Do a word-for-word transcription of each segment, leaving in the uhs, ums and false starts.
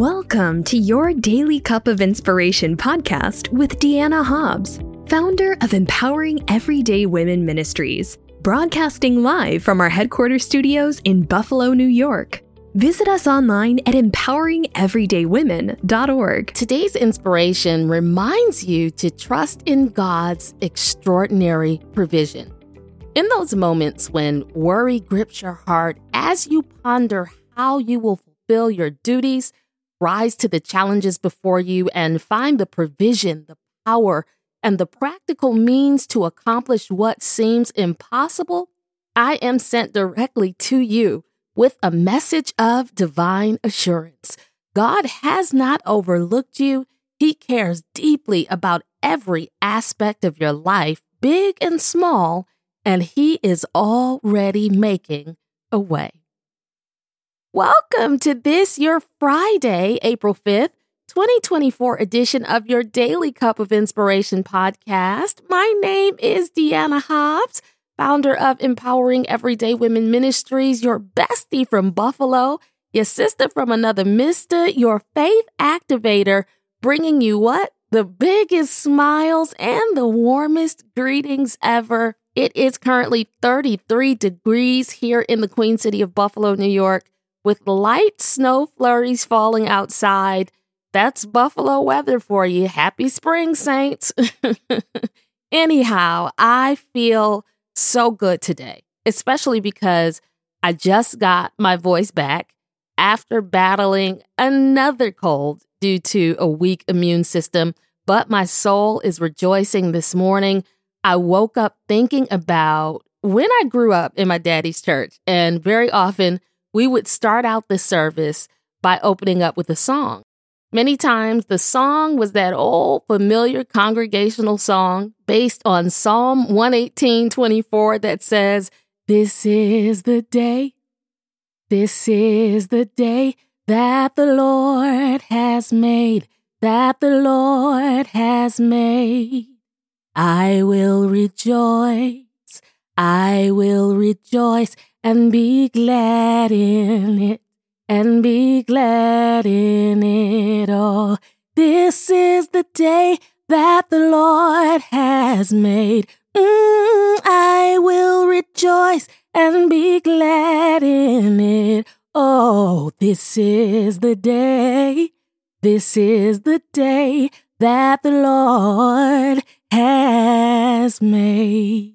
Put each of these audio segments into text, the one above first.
Welcome to your Daily Cup of Inspiration podcast with Deanna Hobbs, founder of Empowering Everyday Women Ministries, broadcasting live from our headquarters studios in Buffalo, New York. Visit us online at empowering everyday women dot org. Today's inspiration reminds you to trust in God's extraordinary provision. In those moments when worry grips your heart as you ponder how you will fulfill your duties, rise to the challenges before you, and find the provision, the power, and the practical means to accomplish what seems impossible, I am sent directly to you with a message of divine assurance. God has not overlooked you. He cares deeply about every aspect of your life, big and small, and He is already making a way. Welcome to this, your Friday, April fifth, twenty twenty-four edition of your Daily Cup of Inspiration podcast. My name is Deanna Hobbs, founder of Empowering Everyday Women Ministries, your bestie from Buffalo, your sister from another mister, your faith activator, bringing you what? The biggest smiles and the warmest greetings ever. It is currently thirty-three degrees here in the Queen City of Buffalo, New York, with light snow flurries falling outside. That's Buffalo weather for you. Happy spring, Saints. Anyhow, I feel so good today, especially because I just got my voice back after battling another cold due to a weak immune system. But my soul is rejoicing this morning. I woke up thinking about when I grew up in my daddy's church, and very often we would start out the service by opening up with a song. Many times the song was that old familiar congregational song based on Psalm one eighteen twenty-four that says, "This is the day, this is the day that the Lord has made, that the Lord has made. I will rejoice, I will rejoice and be glad in it, and be glad in it all. This is the day that the Lord has made. Mm, I will rejoice and be glad in it. Oh, this is the day, this is the day that the Lord has made."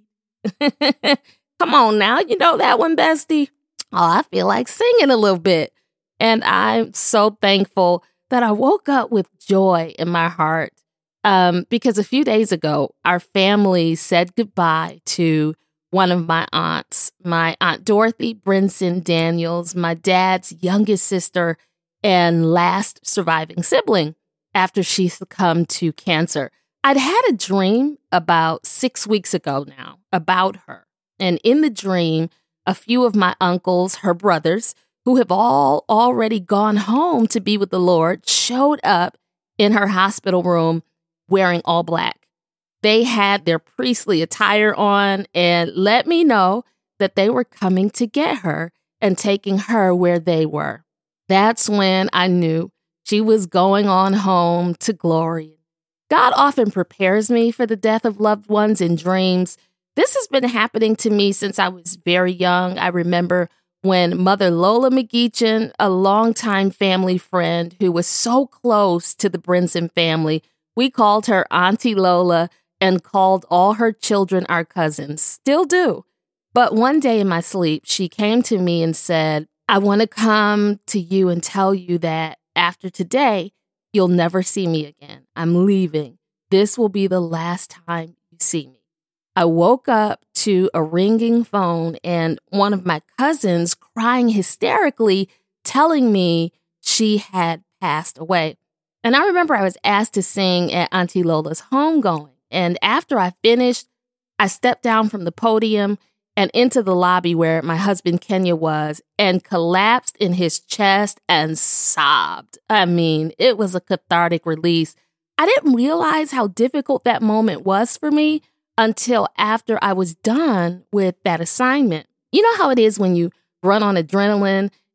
Come on now, you know that one, bestie? Oh, I feel like singing a little bit. And I'm so thankful that I woke up with joy in my heart um, because a few days ago, our family said goodbye to one of my aunts, my Aunt Dorothy Brinson Daniels, my dad's youngest sister and last surviving sibling after she succumbed to cancer. I'd had a dream about six weeks ago now about her. And in the dream, a few of my uncles, her brothers, who have all already gone home to be with the Lord, showed up in her hospital room wearing all black. They had their priestly attire on and let me know that they were coming to get her and taking her where they were. That's when I knew she was going on home to glory. God often prepares me for the death of loved ones in dreams. This has been happening to me since I was very young. I remember when Mother Lola McGeechan, a longtime family friend who was so close to the Brinson family, we called her Auntie Lola and called all her children our cousins. Still do. But one day in my sleep, she came to me and said, "I want to come to you and tell you that after today, you'll never see me again. I'm leaving. This will be the last time you see me." I woke up to a ringing phone and one of my cousins crying hysterically, telling me she had passed away. And I remember I was asked to sing at Auntie Lola's homegoing. And after I finished, I stepped down from the podium and into the lobby where my husband Kenya was and collapsed in his chest and sobbed. I mean, it was a cathartic release. I didn't realize how difficult that moment was for me until after I was done with that assignment. You know how it is when you run on adrenaline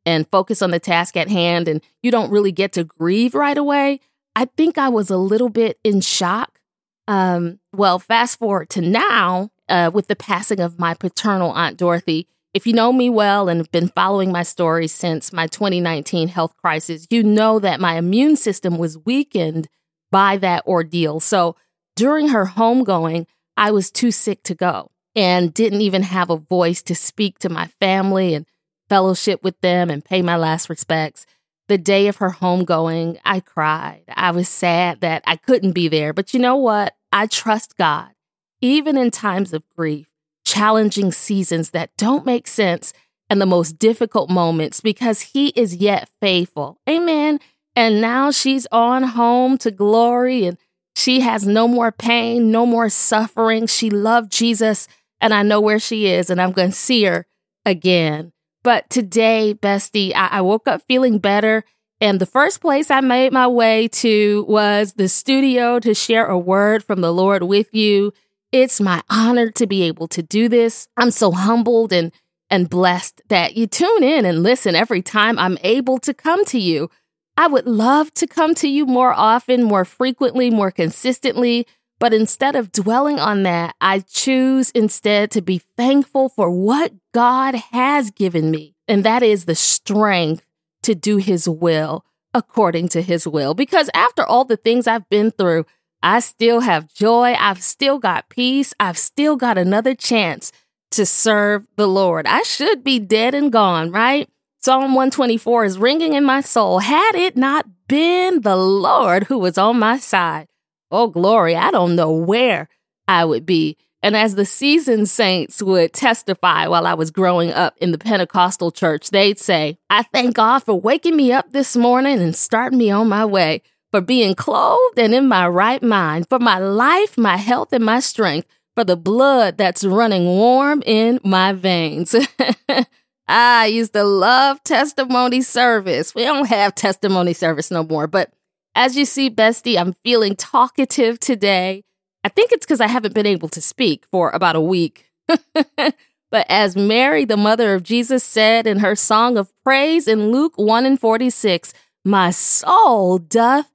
and focus on the task at hand, and you don't really get to grieve right away. I think I was a little bit in shock. Um, well, fast forward to now, uh, with the passing of my paternal Aunt Dorothy. If you know me well and have been following my story since my twenty nineteen health crisis, you know that my immune system was weakened by that ordeal. So during her homegoing, I was too sick to go and didn't even have a voice to speak to my family and fellowship with them and pay my last respects. The day of her homegoing, I cried. I was sad that I couldn't be there. But you know what? I trust God, even in times of grief, challenging seasons that don't make sense, and the most difficult moments, because he is yet faithful. Amen. And now she's on home to glory, and she has no more pain, no more suffering. She loved Jesus, and I know where she is, and I'm going to see her again. But today, bestie, I, I woke up feeling better, and the first place I made my way to was the studio to share a word from the Lord with you. It's my honor to be able to do this. I'm so humbled and, and blessed that you tune in and listen every time I'm able to come to you. I would love to come to you more often, more frequently, more consistently. But instead of dwelling on that, I choose instead to be thankful for what God has given me. And that is the strength to do his will according to his will. Because after all the things I've been through, I still have joy. I've still got peace. I've still got another chance to serve the Lord. I should be dead and gone, right? Psalm one twenty-four is ringing in my soul. Had it not been the Lord who was on my side, oh, glory, I don't know where I would be. And as the seasoned saints would testify while I was growing up in the Pentecostal church, they'd say, I thank God for waking me up this morning and starting me on my way, for being clothed and in my right mind, for my life, my health, and my strength, for the blood that's running warm in my veins. I used to love testimony service. We don't have testimony service no more, but as you see, bestie, I'm feeling talkative today. I think it's because I haven't been able to speak for about a week. But as Mary, the mother of Jesus, said in her song of praise in Luke one and forty-six, my soul doth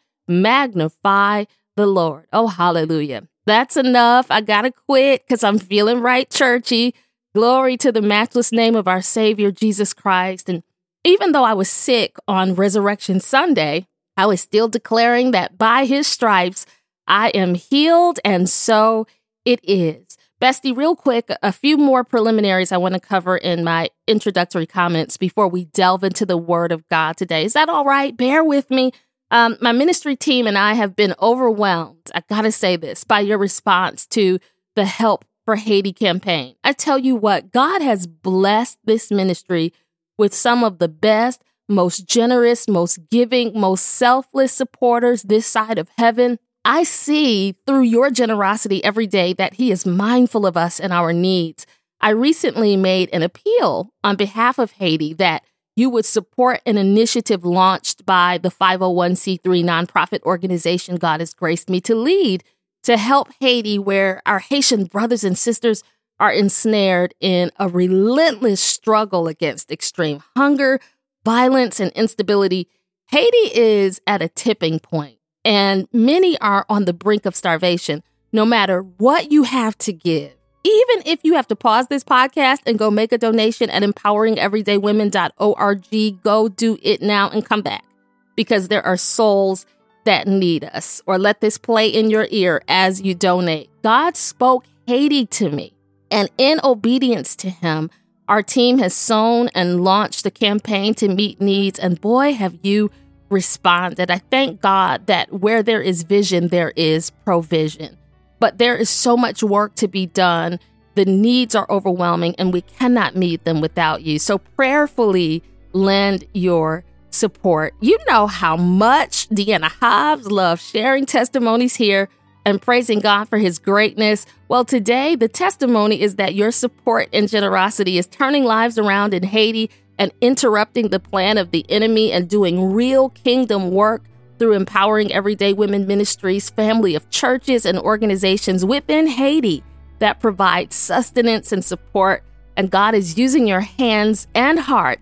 magnify the Lord. Oh, hallelujah. That's enough. I gotta quit because I'm feeling right churchy. Glory to the matchless name of our Savior, Jesus Christ. And even though I was sick on Resurrection Sunday, I was still declaring that by his stripes, I am healed, and so it is. Bestie, real quick, a few more preliminaries I want to cover in my introductory comments before we delve into the Word of God today. Is that all right? Bear with me. Um, my ministry team and I have been overwhelmed, I gotta say this, by your response to the Help for Haiti campaign. I tell you what, God has blessed this ministry with some of the best, most generous, most giving, most selfless supporters this side of heaven. I see through your generosity every day that he is mindful of us and our needs. I recently made an appeal on behalf of Haiti that you would support an initiative launched by the five oh one c three nonprofit organization God has graced me to lead to help Haiti, where our Haitian brothers and sisters are ensnared in a relentless struggle against extreme hunger, violence, and instability. Haiti is at a tipping point, and many are on the brink of starvation, no matter what you have to give. Even if you have to pause this podcast and go make a donation at empowering everyday women dot org, go do it now and come back, because there are souls that need us. Or let this play in your ear as you donate. God spoke Haiti to me, and in obedience to him, our team has sown and launched a campaign to meet needs, and boy, have you responded. I thank God that where there is vision, there is provision. But there is so much work to be done. The needs are overwhelming, and we cannot meet them without you. So prayerfully lend your support. You know how much Deanna Hobbs loves sharing testimonies here and praising God for his greatness. Well, today, the testimony is that your support and generosity is turning lives around in Haiti and interrupting the plan of the enemy and doing real kingdom work through Empowering Everyday Women Ministries, family of churches and organizations within Haiti that provide sustenance and support. And God is using your hands and hearts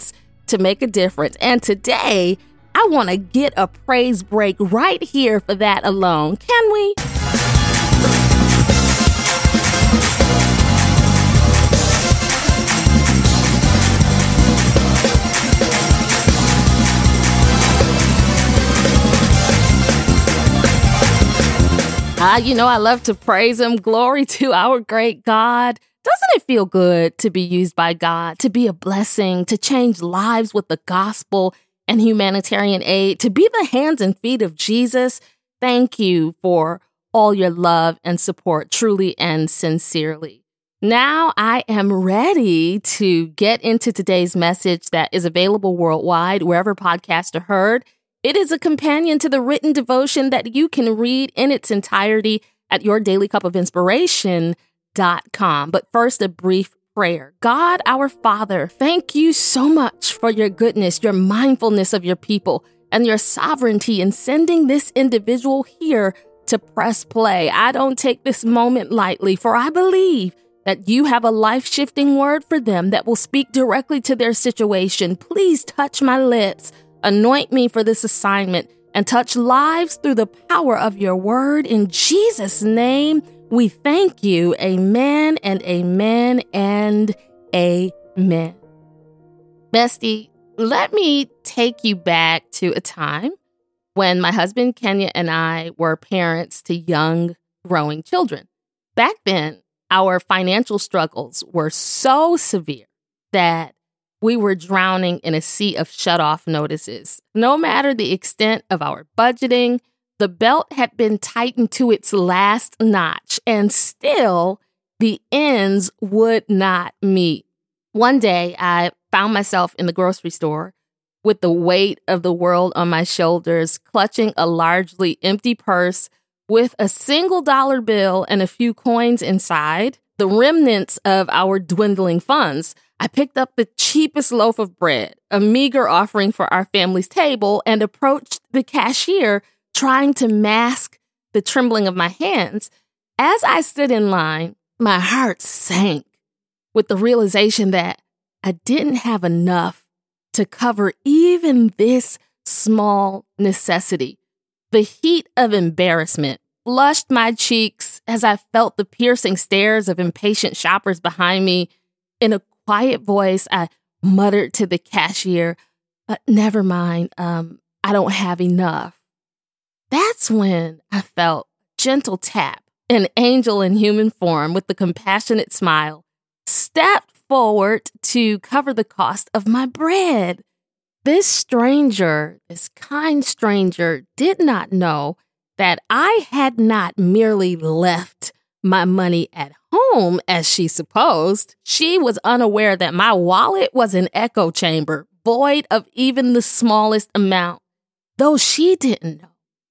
to make a difference. And today, I want to get a praise break right here for that alone. Can we? Ah, you know, I love to praise him. Glory to our great God. Doesn't it feel good to be used by God, to be a blessing, to change lives with the gospel and humanitarian aid, to be the hands and feet of Jesus? Thank you for all your love and support, truly and sincerely. Now I am ready to get into today's message that is available worldwide, wherever podcasts are heard. It is a companion to the written devotion that you can read in its entirety at your daily cup of inspiration dot com. But first, a brief prayer. God, our Father, thank you so much for your goodness, your mindfulness of your people, and your sovereignty in sending this individual here to press play. I don't take this moment lightly, for I believe that you have a life-shifting word for them that will speak directly to their situation. Please touch my lips. Anoint me for this assignment and touch lives through the power of your word. In Jesus' name, we thank you. Amen and amen and amen. Bestie, let me take you back to a time when my husband Kenya and I were parents to young, growing children. Back then, our financial struggles were so severe that we were drowning in a sea of shutoff notices. No matter the extent of our budgeting, the belt had been tightened to its last notch, and still the ends would not meet. One day, I found myself in the grocery store with the weight of the world on my shoulders, clutching a largely empty purse with a single dollar bill and a few coins inside, the remnants of our dwindling funds. I picked up the cheapest loaf of bread, a meager offering for our family's table, and approached the cashier, trying to mask the trembling of my hands. As I stood in line, my heart sank with the realization that I didn't have enough to cover even this small necessity. The heat of embarrassment flushed my cheeks as I felt the piercing stares of impatient shoppers behind me. In a quiet voice, I muttered to the cashier, uh, never mind, um, I don't have enough. That's when I felt a gentle tap, an angel in human form with a compassionate smile, stepped forward to cover the cost of my bread. This stranger, this kind stranger, did not know that I had not merely left my money at home, as she supposed. She was unaware that my wallet was an echo chamber, void of even the smallest amount. Though she didn't know,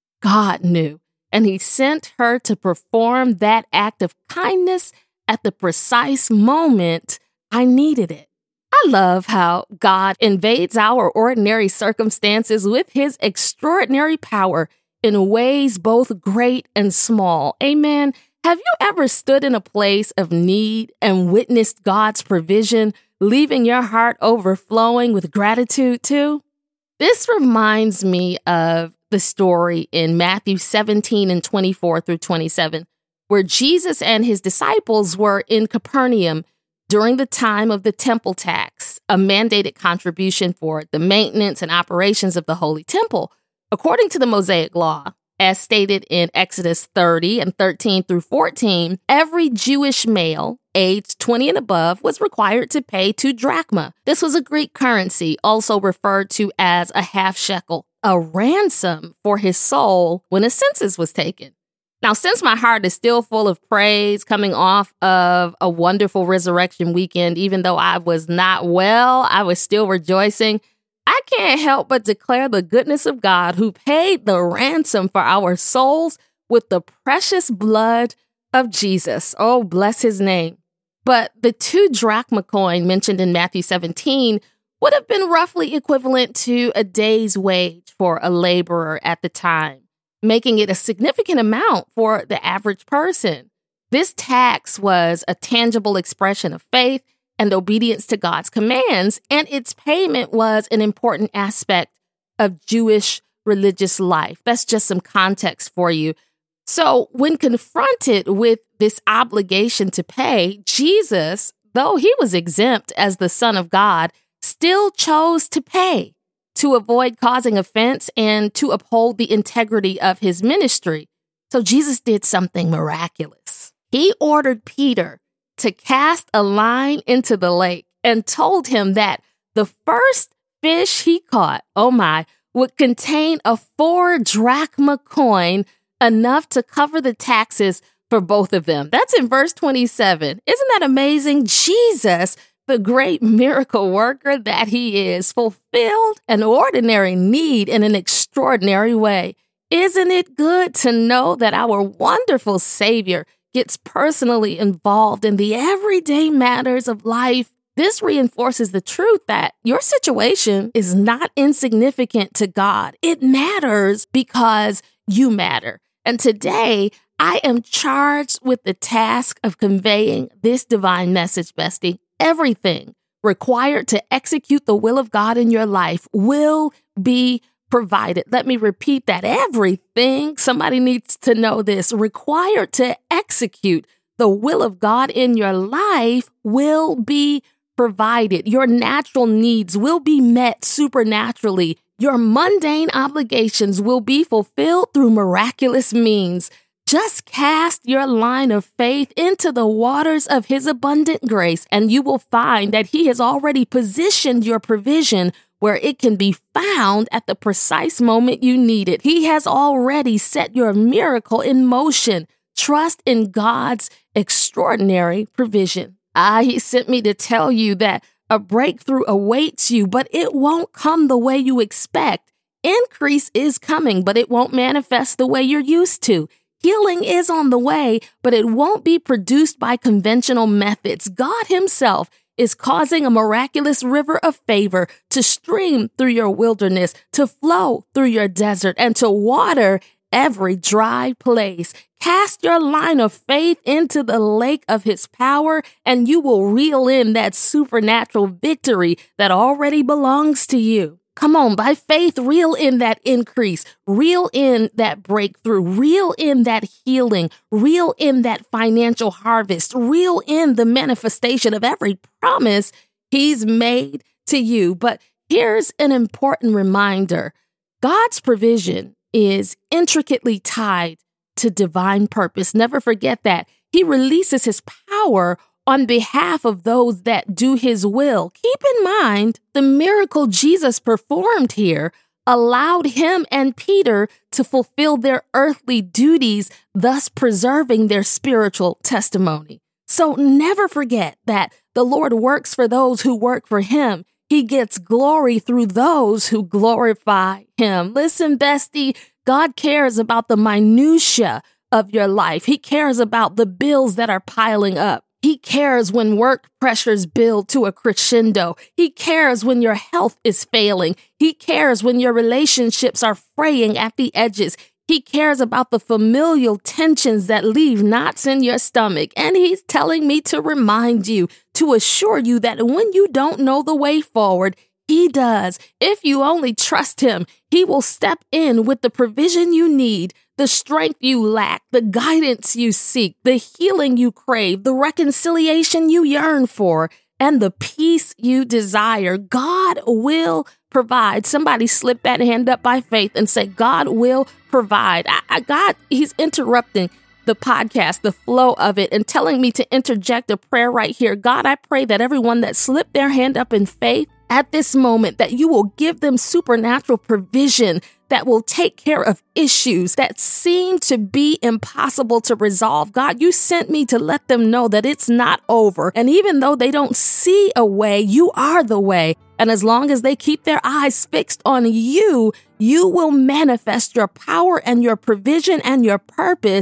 God knew, and he sent her to perform that act of kindness at the precise moment I needed it. I love how God invades our ordinary circumstances with his extraordinary power in ways both great and small. Amen. Have you ever stood in a place of need and witnessed God's provision, leaving your heart overflowing with gratitude too? This reminds me of the story in Matthew seventeen and twenty-four through twenty-seven, where Jesus and his disciples were in Capernaum during the time of the temple tax, a mandated contribution for the maintenance and operations of the Holy Temple. According to the Mosaic Law, as stated in Exodus thirty and thirteen through fourteen, every Jewish male aged twenty and above was required to pay two drachma. This was a Greek currency, also referred to as a half shekel, a ransom for his soul when a census was taken. Now, since my heart is still full of praise coming off of a wonderful resurrection weekend, even though I was not well, I was still rejoicing. I can't help but declare the goodness of God who paid the ransom for our souls with the precious blood of Jesus. Oh, bless his name. But the two drachma coin mentioned in Matthew seventeen would have been roughly equivalent to a day's wage for a laborer at the time, making it a significant amount for the average person. This tax was a tangible expression of faith and obedience to God's commands, and its payment was an important aspect of Jewish religious life. That's just some context for you. So when confronted with this obligation to pay, Jesus, though he was exempt as the Son of God, still chose to pay to avoid causing offense and to uphold the integrity of his ministry. So Jesus did something miraculous. He ordered Peter to cast a line into the lake and told him that the first fish he caught, oh my, would contain a four drachma coin, enough to cover the taxes for both of them. That's in verse twenty-seven. Isn't that amazing? Jesus, the great miracle worker that he is, fulfilled an ordinary need in an extraordinary way. Isn't it good to know that our wonderful Savior gets personally involved in the everyday matters of life? This reinforces the truth that your situation is not insignificant to God. It matters because you matter. And today, I am charged with the task of conveying this divine message, bestie. Everything required to execute the will of God in your life will be provided. Let me repeat that. Everything, somebody needs to know this, required to execute the will of God in your life will be provided. Your natural needs will be met supernaturally. Your mundane obligations will be fulfilled through miraculous means. Just cast your line of faith into the waters of his abundant grace, and you will find that he has already positioned your provision where it can be found at the precise moment you need it. He has already set your miracle in motion. Trust in God's extraordinary provision. Ah, he sent me to tell you that a breakthrough awaits you, but it won't come the way you expect. Increase is coming, but it won't manifest the way you're used to. Healing is on the way, but it won't be produced by conventional methods. God himself is causing a miraculous river of favor to stream through your wilderness, to flow through your desert, and to water every dry place. Cast your line of faith into the lake of his power, and you will reel in that supernatural victory that already belongs to you. Come on, by faith, reel in that increase, reel in that breakthrough, reel in that healing, reel in that financial harvest, reel in the manifestation of every promise he's made to you. But here's an important reminder. God's provision is intricately tied to divine purpose. Never forget that. He releases his power on behalf of those that do his will. Keep in mind, the miracle Jesus performed here allowed him and Peter to fulfill their earthly duties, thus preserving their spiritual testimony. So never forget that the Lord works for those who work for him. He gets glory through those who glorify him. Listen, bestie, God cares about the minutia of your life. He cares about the bills that are piling up. He cares when work pressures build to a crescendo. He cares when your health is failing. He cares when your relationships are fraying at the edges. He cares about the familial tensions that leave knots in your stomach. And he's telling me to remind you, to assure you that when you don't know the way forward, he does. If you only trust him, he will step in with the provision you need, the strength you lack, the guidance you seek, the healing you crave, the reconciliation you yearn for, and the peace you desire. God will provide. Somebody slip that hand up by faith and say, God will provide. I, I, God, he's interrupting the podcast, the flow of it, and telling me to interject a prayer right here. God, I pray that everyone that slipped their hand up in faith at this moment, that you will give them supernatural provision that will take care of issues that seem to be impossible to resolve. God, you sent me to let them know that it's not over. And even though they don't see a way, you are the way. And as long as they keep their eyes fixed on you, you will manifest your power and your provision and your purpose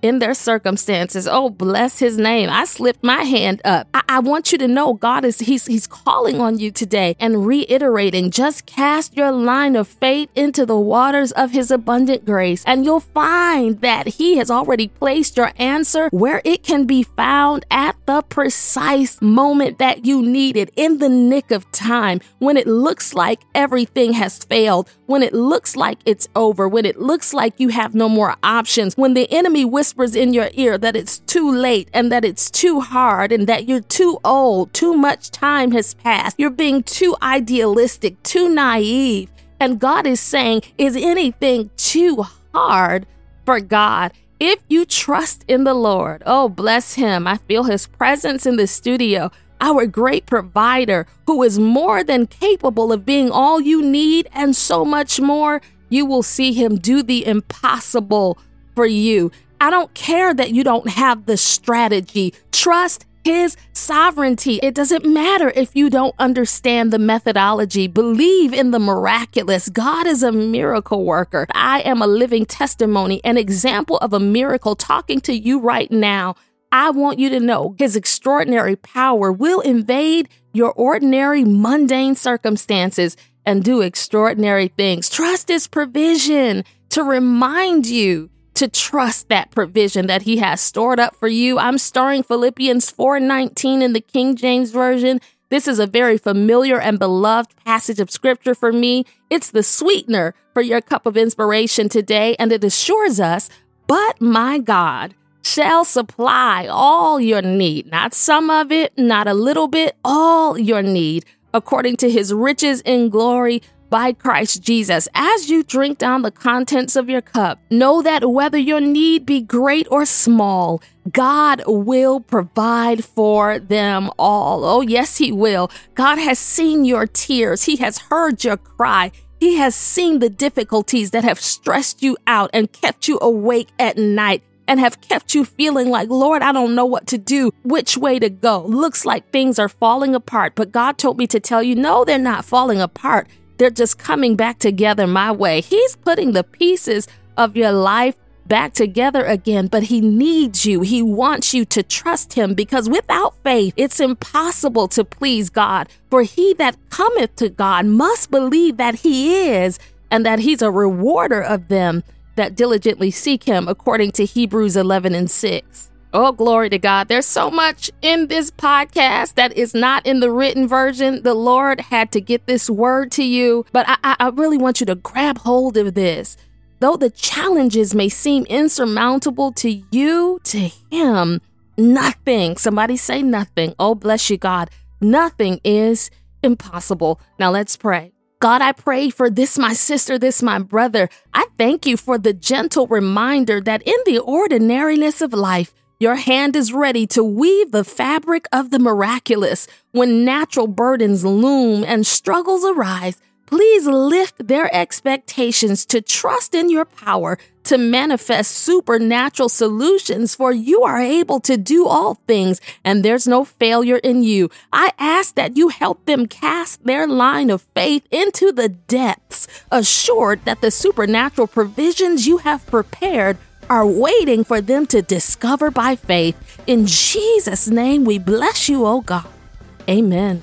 in their circumstances. Oh, bless his name. I slipped my hand up. I, I want you to know God is, he's, he's calling on you today and reiterating, just cast your line of faith into the waters of his abundant grace, and you'll find that he has already placed your answer where it can be found at the precise moment that you need it, in the nick of time, when it looks like everything has failed, when it looks like it's over, when it looks like you have no more options, when the enemy whispers in your ear that it's too late and that it's too hard and that you're too old, too much time has passed, you're being too idealistic, too naive. And God is saying, is anything too hard for God? If you trust in the Lord, oh, bless him. I feel his presence in the studio. Our great provider, who is more than capable of being all you need and so much more. You will see him do the impossible for you. I don't care that you don't have the strategy. Trust his sovereignty. It doesn't matter if you don't understand the methodology. Believe in the miraculous. God is a miracle worker. I am a living testimony, an example of a miracle talking to you right now. I want you to know his extraordinary power will invade your ordinary, mundane circumstances and do extraordinary things. Trust his provision to remind you to trust that provision that he has stored up for you. I'm starring Philippians four nineteen in the King James Version. This is a very familiar and beloved passage of scripture for me. It's the sweetener for your cup of inspiration today, and it assures us, but my God shall supply all your need, not some of it, not a little bit, all your need, according to his riches in glory by Christ Jesus. As you drink down the contents of your cup, know that whether your need be great or small, God will provide for them all. Oh, yes, he will. God has seen your tears. He has heard your cry. He has seen the difficulties that have stressed you out and kept you awake at night, and have kept you feeling like, Lord, I don't know what to do, which way to go. Looks like things are falling apart. But God told me to tell you, no, they're not falling apart. They're just coming back together my way. He's putting the pieces of your life back together again, but he needs you. He wants you to trust him, because without faith, it's impossible to please God. For he that cometh to God must believe that he is, and that he's a rewarder of them that diligently seek him, according to Hebrews eleven and six. Oh, glory to God. There's so much in this podcast that is not in the written version. The Lord had to get this word to you, but I, I really want you to grab hold of this. Though the challenges may seem insurmountable to you, to him, nothing, somebody say nothing. Oh, bless you, God. Nothing is impossible. Now let's pray. God, I pray for this, my sister, this, my brother. I thank you for the gentle reminder that in the ordinariness of life, your hand is ready to weave the fabric of the miraculous. When natural burdens loom and struggles arise, please lift their expectations to trust in your power to manifest supernatural solutions, for you are able to do all things, and there's no failure in you. I ask that you help them cast their line of faith into the depths, assured that the supernatural provisions you have prepared are waiting for them to discover by faith. In Jesus' name, we bless you, oh God. Amen.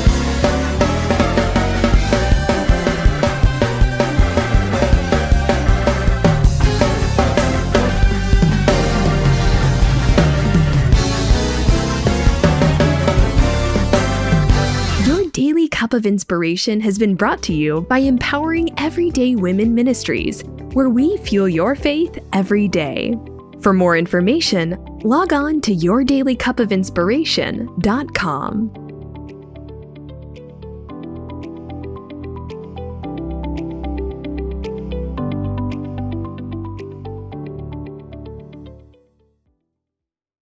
Daily Cup of Inspiration has been brought to you by Empowering Everyday Women Ministries, where we fuel your faith every day. For more information, log on to your daily cup of inspiration dot com.